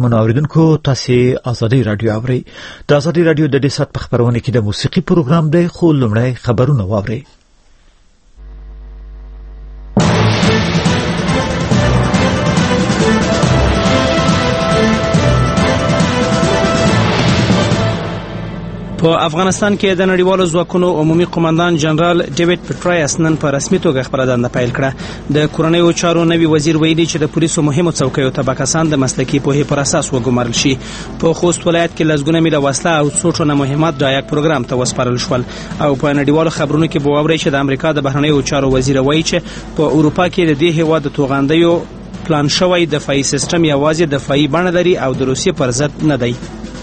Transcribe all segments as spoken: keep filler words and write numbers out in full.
محترم اوریدونکو، تاسو آزادی رادیو اورئ. د آزادی رادیو د دې سات په خبرونه کې د موسیقي پروګرام دی، خو لومړی خبرونه واورئ. په افغانستان کې د نړیوالو ځواکونو عمومي قومندان جنرال ډیوډ پټرایس نن په رسمي توګه خپله دنده پیل کړه. د کورنیو چارو نوي وزیر ویلي چې د پولیسو مهمو څوکیو ته به کسان د مسلکي پوهې پر اساس وګمارل شي. په خوست ولایت کې لسګونه میله وسله او څو ټنه مهمات د عیاک پروګرام ته وسپارل شول. او په نړیوالو خبرونو کې به واورئ چې د امریکا د بهرنیو چارو وزیر وایي چې په اروپا کې د دې هېواد د توغندیو پلان شوی دفاعي سیستم یوازې دفاعي بڼه لري او د روسیې پر ضد نه دی.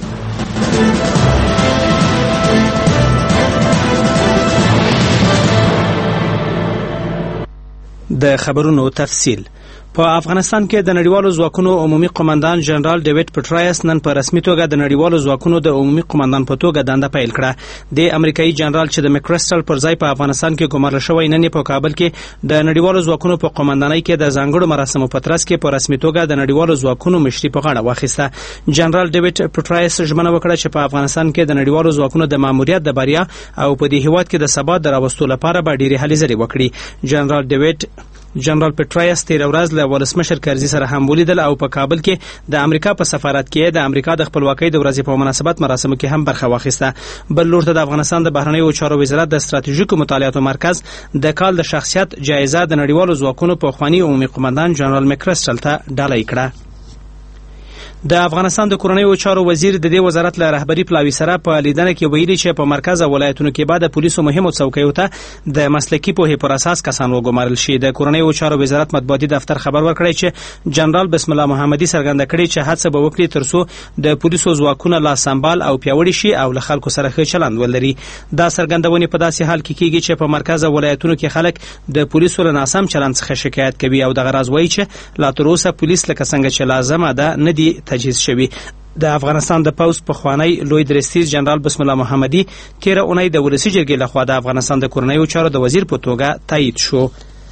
د خبرونو تفصیل. په افغانستان کې د نړیوالو ځواکونو عمومي قومندان جنرال ډیوډ پټرایس نن په رسمي توګه د نړیوالو ځواکونو د عمومي قومندان په توګه دنده پیل کړه. د امریکایي جنرال چې د مکرسټل پر ځای په افغانستان کې ګمارل شوی نن په کابل کې د نړیوالو ځواکونو په قومندانۍ کې د ځانګړو مراسمو په ترڅ کې په رسمي توګه د نړیوالو ځواکونو مشري په غاړه واخیسته. جنرال ډیوډ پټرایس ژمنه وکړه چې په افغانستان کې د نړیوالو ځواکونو د ماموریت د بریا او په دې هیواد کې د ثبات د راوستلو لپاره به ډېرې هلې ځلې وکړي. جنرال ډیوډ جنرال پټرایس تیر ورځ له ولسمشر کرزي سره هم ولیدل او په کابل کې د امریکا په سفارت کې د امریکا د خپلواکۍ د ورځې په مناسبت مراسمو کې هم برخه واخیسته. بل لور ته د افغانستان د بهرنیو چارو وزارت د ستراتیژیکو مطالعاتو مرکز د کال د شخصیت جایزه د نړیوالو ځواکونو په خواني عمومي قومندان جنرال مکرسټل ته ډالۍ کړه. د افغانستان د کورنیو چارو وزیر د دې وزارت له رهبری پلاوی سره په لیدنه کې ویلي چې په مرکز او ولایتونو کې بعد پولیسو مهمو څوکیو ته د مسلکي پوهې پر اساس کسان وګمارل شي. د کورنیو چارو وزارت مطبوعاتي دفتر خبر ورکړی چې جنرال بسم الله محمدي څرګنده کړې چې هڅه به وکړي ترڅو د پولیسو ځواکونه لا سمبال او پیاوړي شي او له خلکو سره ښه چلند ولري. دا څرګندونې په داسې حال کې کیږي چې په مرکز او ولایتونو کې خلک د پولیسو له ناسم چلند څخه شکایت کوي او دغه راز وایي چې لا تر اوسه پولیس لکه څنګه چې لازمه ده نه دي تجهیز شوي. د افغانستان د پوز په خوانی لوی درستیز جنرال بسم الله محمدي تیره اونۍ د ولسي جرګې لخوا د افغانستان د کورنیو چارو د وزیر په توګه تایید شو.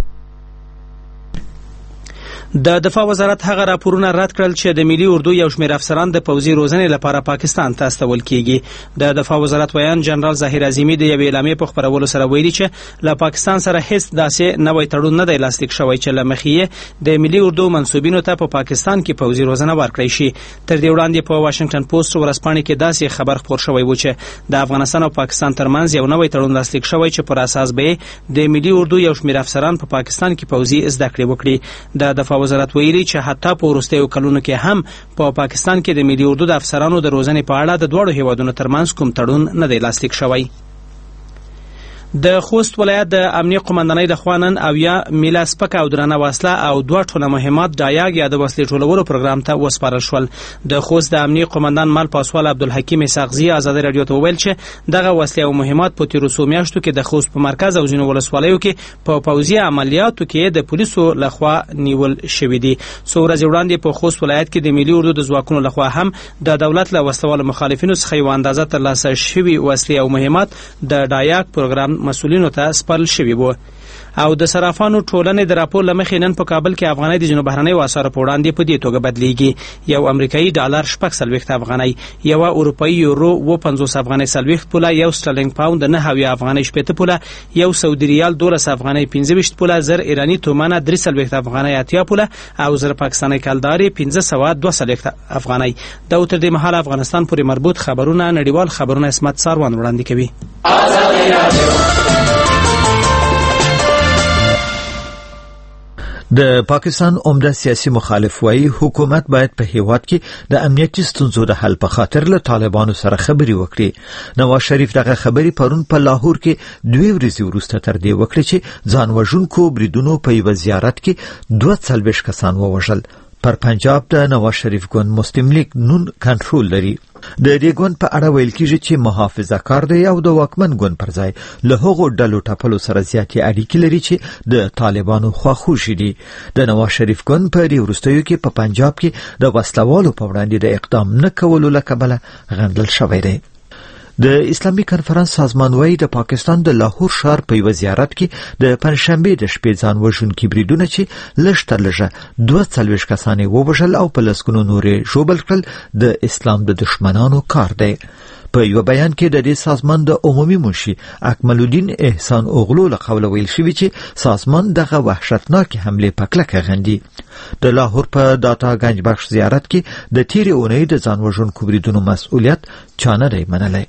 د دفاع وزارت هغه راپورونه رد کړل چې د ملي اردو یو شمېر افسران د پوځي روزنې لپاره پاکستان ته استول کیږي. د دفاع وزارت ویان جنرال ظاهر اعظمي د یوې اعلامیې په خپرولو سره ویلي چې له پاکستان سره هیڅ داسې نوی تړون نه دی لاسلیک شوی چې له مخې د ملي اردو منسوبینو ته په پاکستان کې پوځي روزنه ورکړی شي. تر دې وړاندې په واشنگټن پوسټ ورځپاڼې کې داسې خبر خپور شوی و چې د افغانستان او پاکستان ترمنځ یو نوی تړون لاسلیک شوی چې پر اساس به د ملي اردو یو شمېر افسران په پاکستان کې پوځي زده کړې وکړي. د دفاع وزارت ویلي چې حتی په وروستیو کلونو کې هم په پا پاکستان کې د ملي اردو د افسرانو د روزنې په اړه د دواړو هیوادونو ترمنځ کوم تړون نه دی لاسلیک شوی. د خوست ولایت د امنیه قومندانۍ د خوا نن اویا میله سپکه او درنه وسله او دوه ټنه مهمات د عیاګ یا د وسلې ټولولو پروګرام ته وسپارل شول. د خوست د امنیه قومندان مال پاسوال عبدالحکیم اسحاقزي ازادي رادیو ته وویل چې دغه وسلې او مهمات په تیرو څو میاشتو کې د خوست په مرکز او ځینو ولسوالیو کې په پوځي عملیاتو کې د پولیسو لخوا نیول شوي دي. څو ورځې وړاندې په خوست ولایت کې د ملي اردو د ځواکونو لخوا هم د دولت له وسلوالو مخالفینو څخه یو اندازه ترلاسه شوي وسلې او مهمات د ډایاک پروګرام مسؤلینو ته سپارل شوي وو. او د صرافانو ټولنې د راپور له مخې نن په کابل کې افغانۍ د ځینو بهرنیو اسعارو په وړاندې په دې توګه بدلیږي. یو امریکایي ډالر شپږ څلوېښت افغانۍ، یوه اروپایي یورو اووه پنځوس افغانۍ څلوېښت پوله، یو سټرلینګ پاوند نهه اویا افغانۍ شپېته پوله، یو سعودي ریال دولس افغانۍ پنځه ویشت پوله، زر ایراني تومانه درې څلوېښت افغانۍ اتیا پوله او زر پاکستاني کلدارې پنځه سوه دوه څلوېښت افغانۍ. دا تر دې مهاله افغانستان پورې مربوط خبرونه نړیوال خبرونه اسمت ساروان وړاندې کوي. د پاکستان عمده سیاسي مخالف وايي حکومت باید په هیواد کې د امنیتي ستونزو د حل په خاطر له طالبانو سره خبرې وکړي. نواز شریف دغه خبرې پرون په لاهور کې دوی ورځې وروسته تر دې وکړي چې ځان وژونکو بریدونو په یو زیارت کې دوه څلوېښت کسان ووژل. پر پنجاب د نواز شریف ګوند مسلم لیگ نون کنټرول لري. د دې ګوند په اړه ویل کېږي چې محافظه کار دی او د واکمن ګوند پر ځای له هغو ډلو ټپلو سره زیاتې اړیکې لري چې د طالبانو خواخوږي دي. د نواز شریف ګوند په دې وروستیو کې په پنجاب کې د وسلوالو په وړاندې د اقدام نه کولو له کبله غندل شوی دی. د اسلامي کنفرانس سازمان وايي د پاکستان د لاهور ښار په یو زیارت کې د پنځشنبه د شپې ځان وژونکي بریدونه چې لږ تر لږه دوه څلوېښت کسان یې ووژل او په لسګونو نورې ژوبل کړل د اسلام د دشمنانو کار دی. په یو بیان کې د دې سازمان د عمومي منشي اکمل الدین احسان اوغلو له قوله ویل شوی چې سازمان دغه وحشتناک حمله په کلکه غندي. د لاهور په داتا گنج بخش زیارت کې د تیرې اونۍ د ځان وژونکو بریدونو مسؤلیت چا نه دی منلی.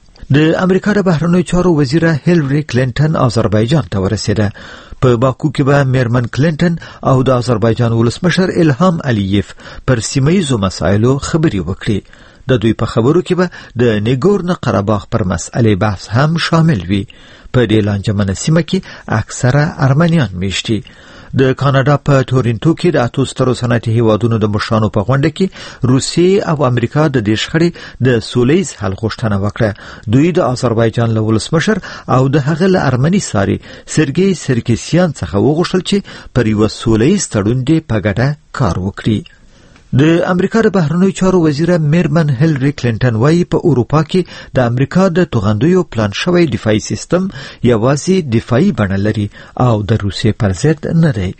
د امریکا د بهرنیو چارو وزیره هیلری کلینټن آذربایجان ته ورسېده. په باکو کې به میرمن کلینټن او د آذربایجان ولسمشر الهام علیف پر سیمه‌ییزو مسایلو خبرې وکړي. د دوی په خبرو کې به د نیګورنو قرهباغ پر مسئله بحث هم شامل وي. په دې لانجمنه سیمه کې اکثره ارمنیان میشتي. د کاناډا په تورنټو کې د اتو سترو صنعتي هیوادونو د مشرانو په غونډه کې روسیې او امریکا د دې شخړې د سولیز حل غوښتنه وکړه. دوی د آذربایجان له ولسمشر او د هغه له ارمني ساري سرګي سرکسیان څخه وغوښتل چې پر یو سولیز تړون دی په ګډه کار وکړي. د امریکا د بهرنیو چارو وزیره میرمن هیلری کلینټن وايي په اروپا کې د امریکا د توغندیو پلان شوی دفاعي سیستم یوازې دفاعي بڼه لري او د روسیې پر ضد نه دی.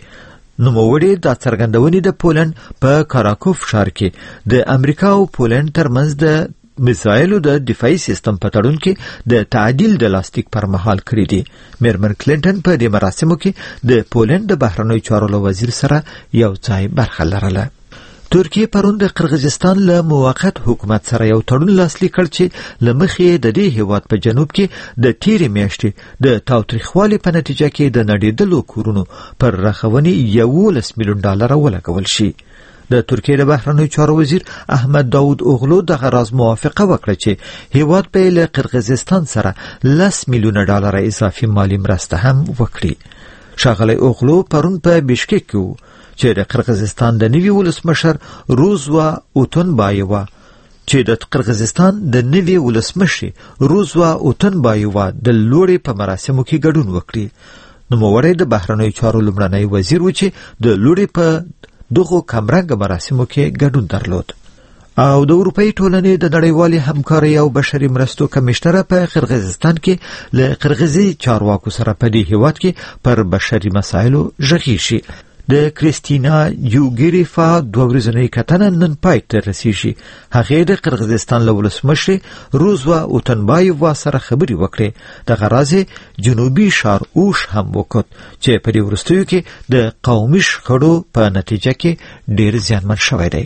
نوموړي دا څرګندونې د پولند په کاراکوف ښار کې د امریکا او پولند ترمنځ د میزایلو د دفاعي سیستم په تړون کې د تعدیل د لاستیک پر مهال کړی دي. میرمن کلینټن په دې مراسمو کې د پولند د بهرنیو چارو وزیر سره یو ځای برخه لرله. ترکیه پرون د قرغیزستان له موقت حکومت سره یو تړون لاسلیک کړ چې له مخې د دې هیواد په جنوب کې د تیرې میاشتې د تاوتریخوالي په نتیجه کې د نړیدلو کورونو پر رغونې یولس میلیون ډالر ولګول شي. د ترکیه د بهرنیو چارو وزیر احمد داود اوغلو دغه راز موافقه وکړه چې هیواد به له قرغیزستان سره لس میلیون ډالر اضافي مالی مرسته هم وکړي. ښاغلی اوغلو پرون په بیشکک کې چې د قرغیزستان د نوي ولسمشر روزوا اوتونبایوا چې د قرغیزستان د نوي ولسمشر روزوا اوتونبایوا د لوړې په مراسمو کې ګډون وکړي. نوموړی د بهرنیو چارو لومړنی وزیر و چې د لوړې په دغو کمرنګ مراسمو کې ګډون درلود. او د اروپאי ټولنې د نړیوالې همکارۍ او بشري مرستو کمشنره په قرغیزستان کې له قرغیزي چارواکو سره په دې هیواد کې پر بشري مسایلو ژغېږي. د کریستینا یوګریفا دوه ورځنۍ کتنه نن پای ته رسیږي. هغې د قرغیزستان له ولسمشر روزوا اوتونبایوا سره خبرې وکړې. دغه راز جنوبي ښار اوش هم وکړ چې په دې وروستیو کې د قومي شخړو په نتیجه کې ډېر زیانمن شوی دی.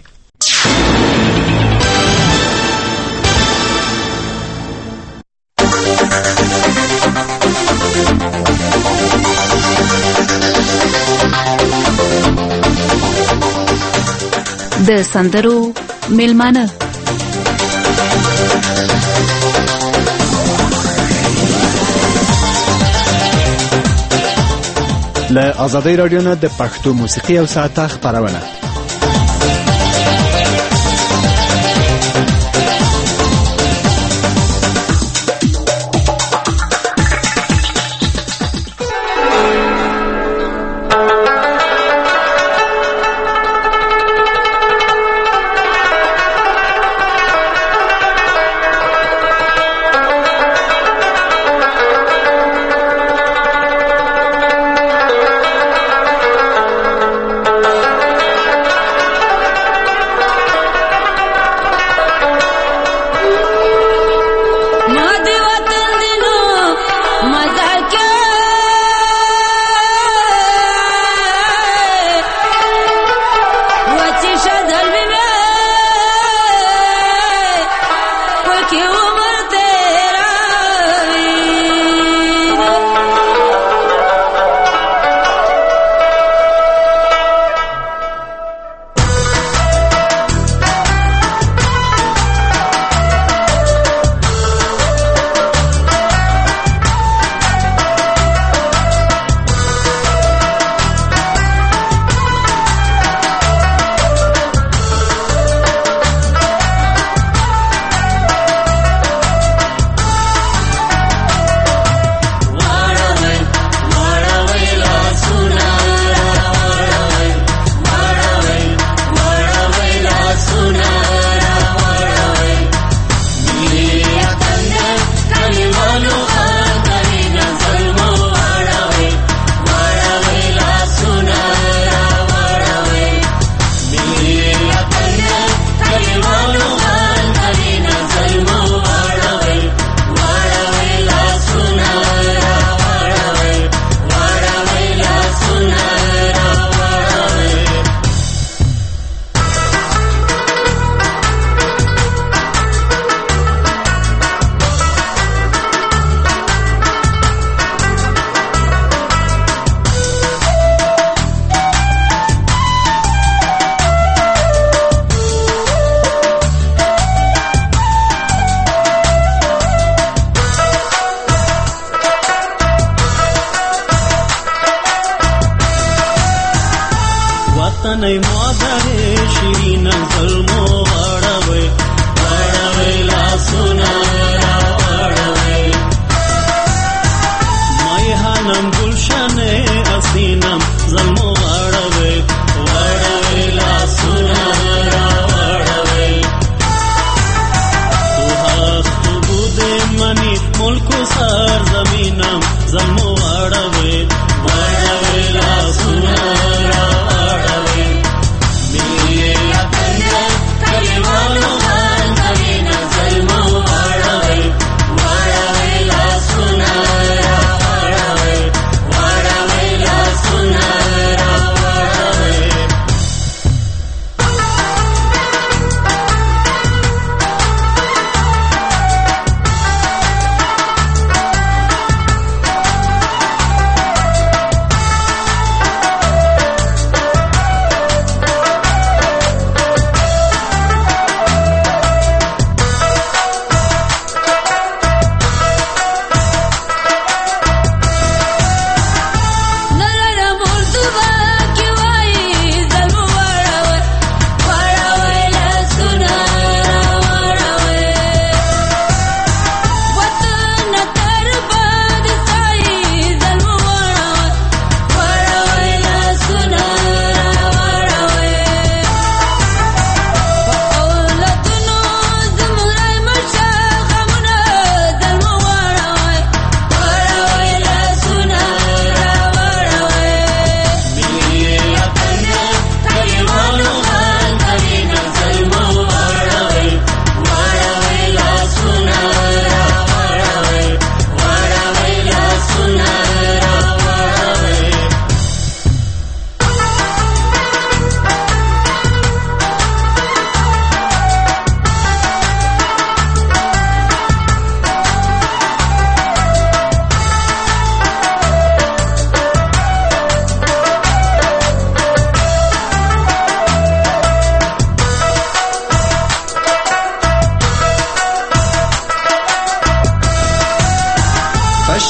د سندرو میلمانه له آزادۍ رادیو نه د پښتو موسیقي او ساعته خبرونه.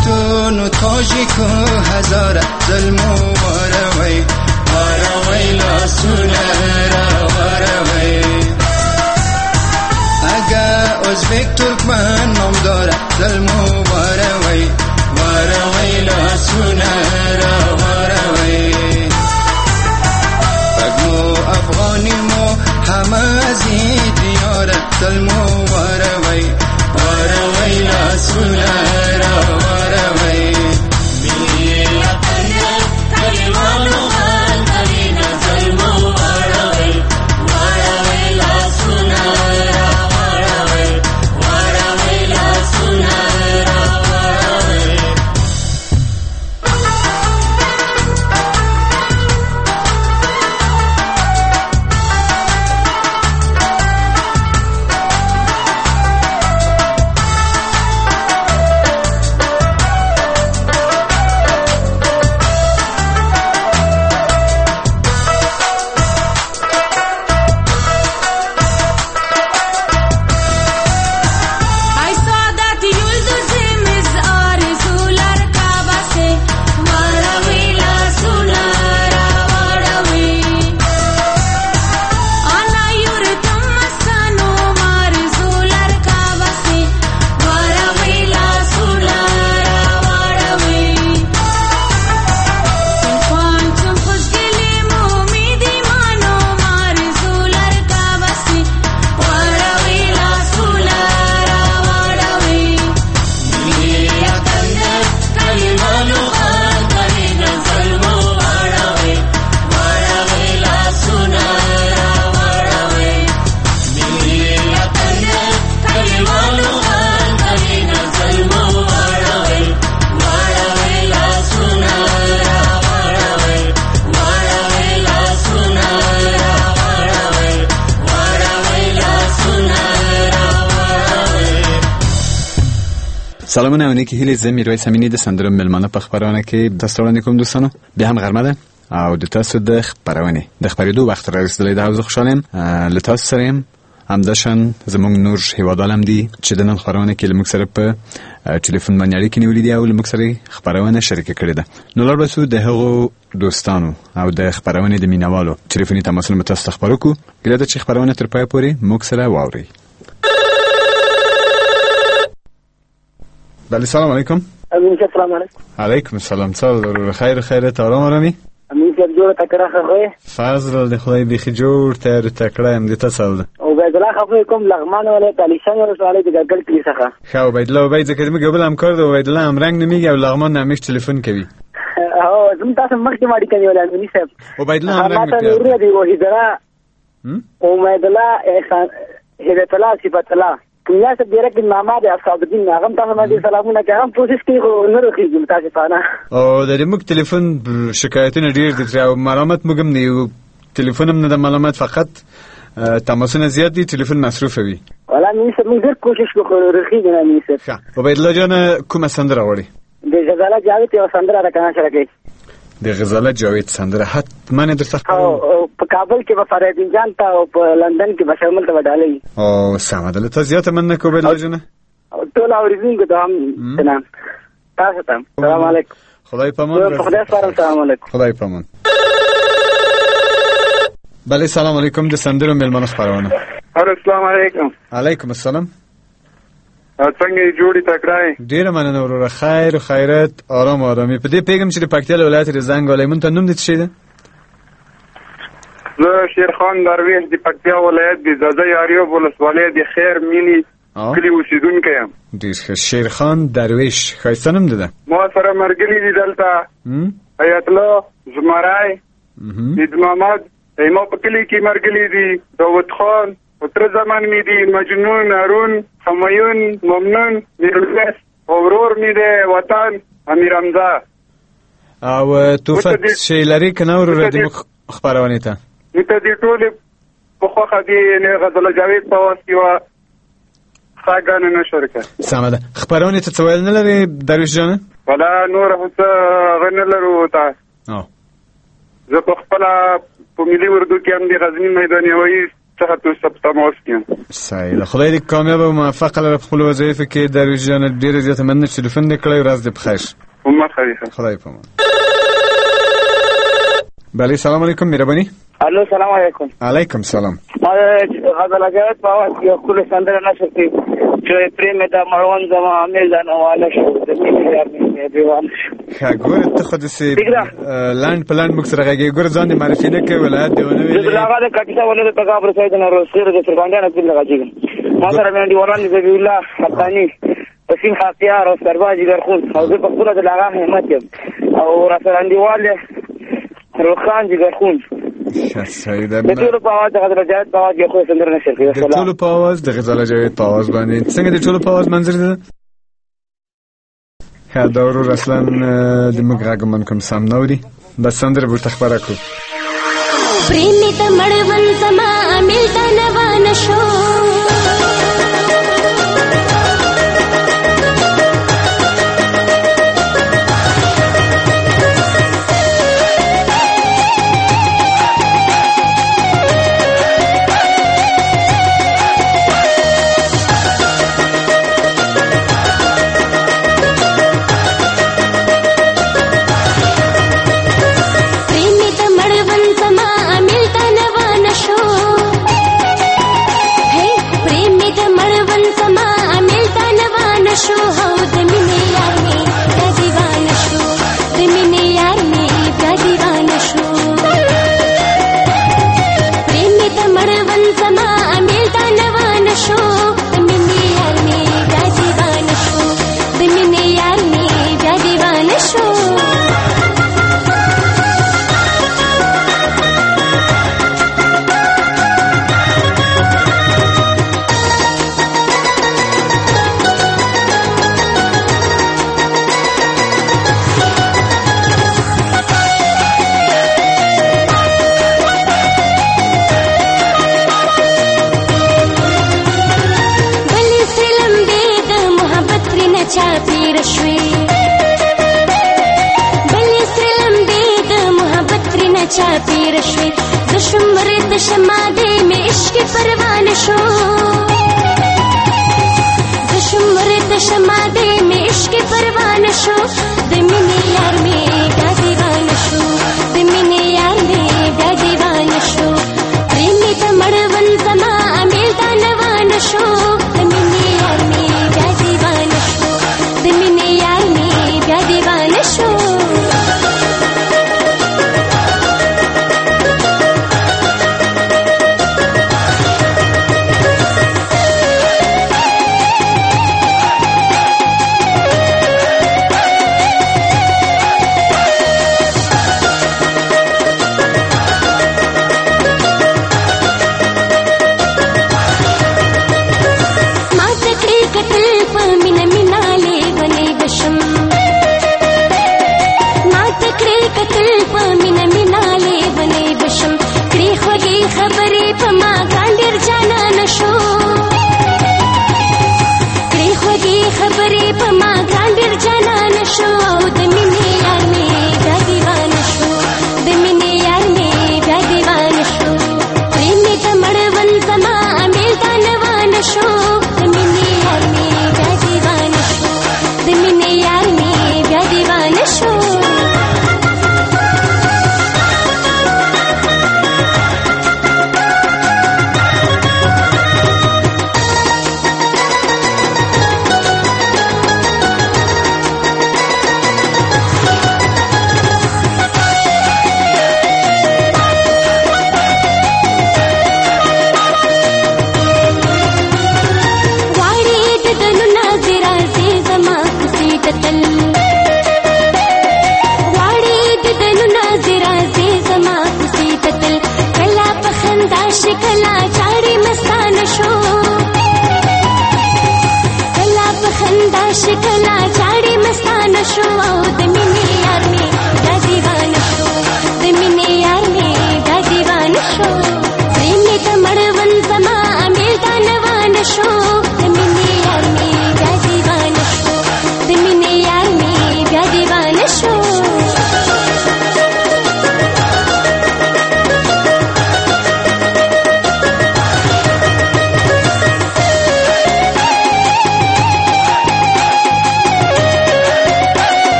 پښتون تاجیک هزار ظلمو واروي واروي لاسونه را واروي اگه ازبک ترکمن نام داره ظلمو واروي واروي لاسونه را واروي پگمو افغانی مو همه زی دیاره ظلمو واروي واروي لاسونه را واروي ملت کلمانو حال کرینا ظلمو واروي واروي لاسونه را واروي واروي لاسونه را واروي سلامونه اونی که هیلی زمیر وی سمینی ده سندرم ملمانه پا خبرانه که دستورانی کم دوستانو بیا هم غرمه ده او ده تاسو ده خبرانه ده خبری دو وقت را رسدلی ده حوض خوشحالیم لتاس سریم هم داشتن زمون نور هیوادالم دی چه دنن خبرانه که لمک سر پا تلیفون منیاری که نیولی دی او لمک سر خبرانه شرکه کرده نولار بسو ده هغو دوستانو او ده خبرانه ده مینوالو تلیفونی تماسل متاست خبرو کو گلاده چه خبرانه تر پای پوری مک سر واوری. بله سلام علیکم. امین صاحب سلام علیکم. علیکم السلام. سال خیر خیرت آرام آرامی؟ امین صاحب جوړ تکړه خوې. فضل د خدای بيخي جوړ تر تکړه هم د تاسو. او عبید الله خوې کوم لغمان ولې تعلیشان ورسواله د ګل کلی څخه. خو عبید الله عبید ځکه موږ قبل هم کار د عبید الله هم رنگ نمیږي او لغمان نمیش تلیفون کوي. او زم تاسو مخکې ماډي کوي ولې امین صاحب. عبید الله هم رنگ کوي. ما ته ورته دی وې درا. هم؟ عبید الله احسان هدایت الله صفات الله. کیا څه ډیره کې محمد اصحاب الدین هغه تاسو باندې سلامونه کوم پروسس کې خو نه راخیږي تاسو پانه او د موږ ټلیفون شکایتونه ډیر دي او معلومات موږ هم نه ټلیفون هم نه د معلومات فقط تماسونه زیات دي ټلیفون مصرف وي ولا مې څه موږ ډیر کوشش وکړو راخیږي نه مې څه ښه عبید الله جان کومه سندره وړي د غزاله جاوید یو سندره راکنه سره کوي د غزاله جاوید سندره حتما درته او په کابل کې به فرحدین جان ته او په لندن کې به شامل ته ودالې او سمه ده ته زیاته مننه کوم عبید الله جان ټول اوریدونکو ته هم سلام تاسو ته سلام علیکم خدای پامان خدای سپارم سلام علیکم خدای پامان بله سلام علیکم د سندرو ملمنو خبرونه السلام علیکم علیکم السلام څنګه جوړی تکړه ډیر مننه وروره خیر او خیرت آرام آرامي په دې پیغام چې د پکتیا ولایت د زنګ مون ته نوم دې څه ده زه شیرخان درویش د پکتیا ولایت د زاده یاریو ولسوالۍ د خیر مینی کلی اوسیدونکی یم ډیر ښه شیرخان درویش ښایسته نوم ده ما سره مرګلي دي دلته حیات الله زمرای عید محمد ایما په کلی کې مرګلي دي داود خان وتر زمان می دی مجنون هارون همایون ممنون میرلس اورور می دی وطن امیر حمزه او توفت شیلری کنه ورور د خبرونه ته ته دې ټول په خوخه دی نه غزل جاوید په واسطه وا خاګان نه شرکت سمه ده خبرونه ته څویل نه لري درویش جان ولا نور هڅه غن لرو تا او زه په خپل په ملي اردو کې هم د غزنی میدان وایي څخه تاسو ته تماس کوم. صحیح. خدای دې کامیاب او موفق لره په خپل وظایفو کې. درویش جان ډېر زیاته مننه چې تلیفون دې کړی. ورځ دې بخیر. عمر خیریه. خدای په امان. بله سلام علیکم مهرباني. الو سلام علیکم. علیکم سلام. ما غزل اجازت په واس یو کله سندره نشته چې پریم د مړوند زما عامل دا نواله شو د مینې یار مې دیوان شو. ښه ګوره ته خو داسې لاند په لاند موږ سره غږېږې. ګوره ځان دې معرفي نه کوې ولایت دې ونه ویلې. هغه د کټیسه ولې د تګاب رسېد نه روسیر د سرګانډیانو کې لګاجي ما سره مې دیوالان ذبی الله حقانی وسیم خاطیار او سرباز جګرخون او زه په خپل د لاغه همت یم او را سره دیواله روخان جګرخون. صحیح ده. د ټولو په आवाज د غزل اجازت په आवाज یو خو سندره نشر کړي. د ټولو په आवाज د غزل اجازت په आवाज باندې څنګه د ټولو په आवाज منظر ده؟ ها دا ورور اصلا د موږ غږ من کوم سم نوري بس سندره ورته خبره کو. پرېمې ته مړوند زما عامل ته نوانه شو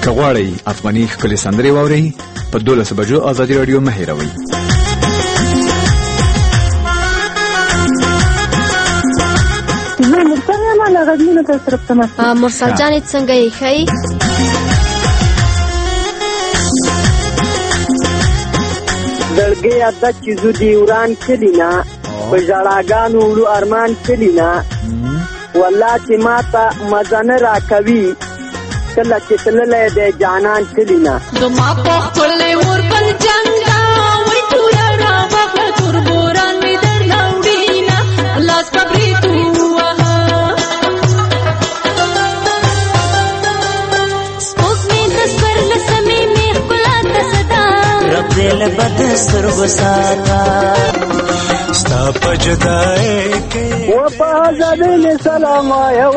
که غواړئ افغاني ښکلې سندرې واورئ په دولس بجو ازادي راډیو مه هېروئ. زه مرسل یم له غزني نه در طرف ته مرسل جانې څنګه یې ښه زړګی عادت چې زو دی وران کلی نه په ژړاګانو وړو ارمان کلی نه والله چې ماته مزه نه راکوي کله چې تللی دی جانان کلی نه زما په خپلې وربل جنګ وای توره راوغله تور بوران مې درنه وړینه لاس په برېت ووهه سپوږمۍ د څوارلسمې مې ښکلا ته صدا رب دې له بد سترګو ساته ستا په جدایۍ کې و په ازادۍ مې سلام وایه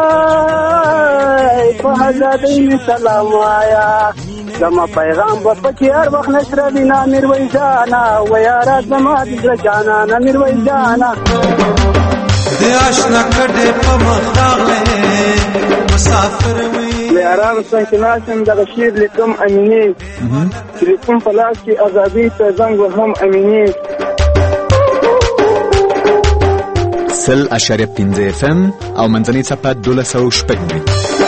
وای په ازادۍ مې سلام وایه زما پیغام به پکې هر وخت نشروي نه میرویس جانه و یاره زما د زړه جانانه میرویس جانه د اشنا کډې په مخ راغلې مسافر وي له ارام څنګه چې ناسم دغه شعر لیکم امینې تلیفون په لاس کې ازادۍ ته زنګ وهم امینې سل اشاریه پنځه اف ام او منځنۍ څپه دولس سوه شپږ نوي.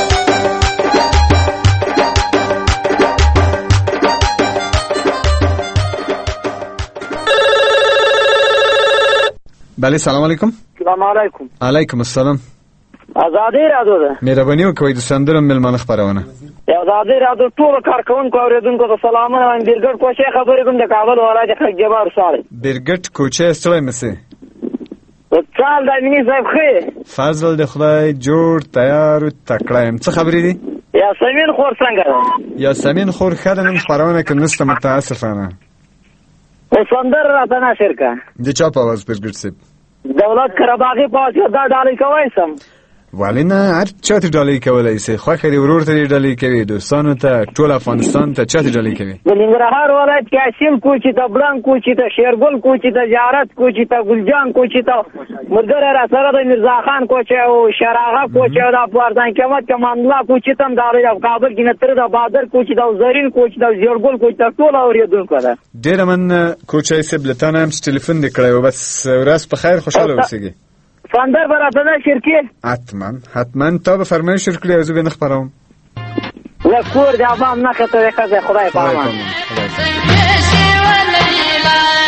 بله سلام علیکم. سلام علیکم. علیکم السلام. ازادي راډیو ده. مهرباني وکړئ د سندرو مېلمانه خپرونه. ازادي راډیو ټول کارکونکو اوریدونکو ته سلامونه وایم. بیرګټ کوچې خبرې کوم د کابل ولایت خلک جبار سره. بیرګټ کوچې ستړی مسه. چال د امینی صاحب خې فضل د خدای جوړ تیار تکړه يم. څه خبرې دي؟ یاسمین خور څنګه ده؟ یاسمین خور خاله نن خبرونه کې نسته متاسفانه. او سندر راته نه شرکا. د چا په واز بیرګټ سیب؟ دولت کرباغي پاتې دا ډالۍ کوي سم. ولینا هر چاته ډالۍ کولای شي. خو خري ورور ته ډالۍ کوي، دوستانو ته، ټول افغانستان ته چاته ډالۍ کوي. د ننګرهار ولایت کې اسیم کوچی ته بلان کوچی ته شیرګل کوچی ته زیارت کوچی ته ګلجان کوچی ته مرګر را سره د مرزا خان کوچی او شراغه کوچی او د پاردان قیمت کمان الله کوچی ته د کابل کې نتر د بادر کوچی ته زرین کوچی ته زیړګل کوچی ته ټول اوریدونکو ده. ډیر من کوچی سبلتان هم ټلیفون نکړیو بس ورځ په خیر خوشاله اوسئ. فاندر براته نه شرکت حتما حتما تا به فرمایش شرکلی از بین خبرم و کور د افغان نه خطر خزه خدای پامان.